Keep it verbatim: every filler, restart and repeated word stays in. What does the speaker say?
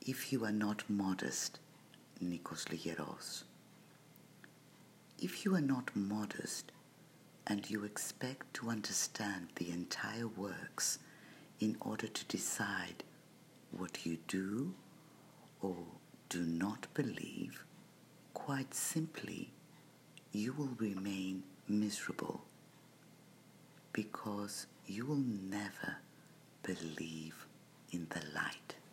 if you are not modest, Nikos Ligeros, if you are not modest and you expect to understand the entire works in order to decide what you do or do not believe, quite simply, you will remain miserable because you will never believe in the light.